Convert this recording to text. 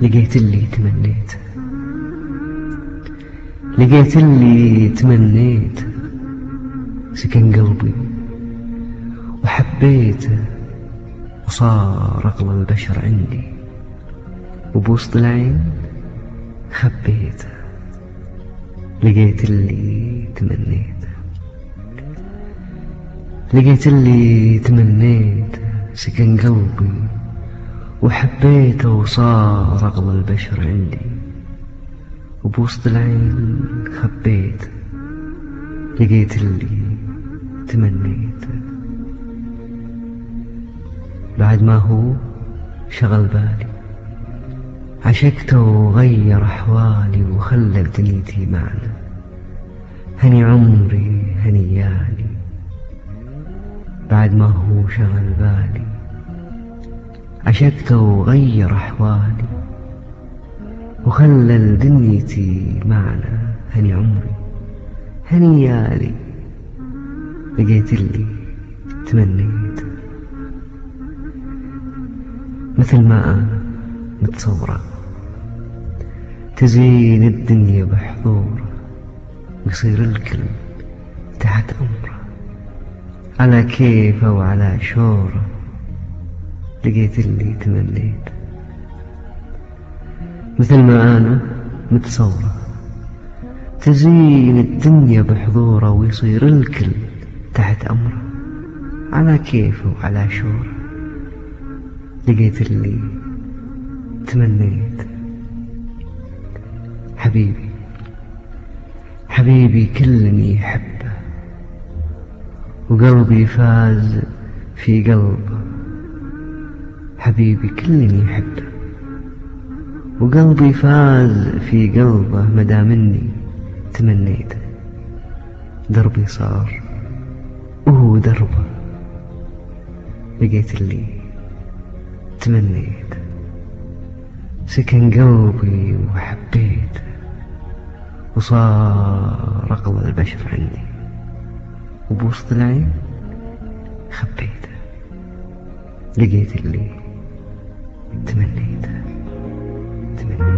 لقيت اللي تمنيت، لقيت اللي تمنيت، سكن قلبي وحبيته، وصار أغلى البشر عندي، وبوسط العين خبيته. لقيت اللي تمنيت، لقيت اللي تمنيت، سكن قلبي وحبيته، وصار أغلى البشر عندي، وبوسط العين خبيته. لقيت اللي تمنيت، بعد ما هو شغل بالي، عشقته وغير أحوالي، وخلى دنيتي معنى. هني عمري هنيالي، بعد ما هو شغل بالي، عشقته وغير أحوالي، وخلى لدنيتي معنى. هني عمري هنيالي، لقيت اللي تمنيت. مثل ما أنا متصورة، تزين الدنيا بحضوره، ويصير الكل تحت أمره، على كيفه وعلى شوره. لقيت اللي تمنيت. مثل ما أنا متصورة، تزين الدنيا بحضوره، ويصير الكل تحت أمره، على كيفه وعلى شوره. لقيت اللي تمنيت. حبيبي، حبيبي كل يحبه، وقلبي فاز في قلبه. حبيبي كل يحبه، وقلبي فاز في قلبه، مدام اني تمنيته. دربي صار وهو دربه، لقيت اللي تمنيت. سكن قلبي وحبيته، وصار أغلى البشر عندي، وبوسط العين خبيته. لقيت اللي تمنيته.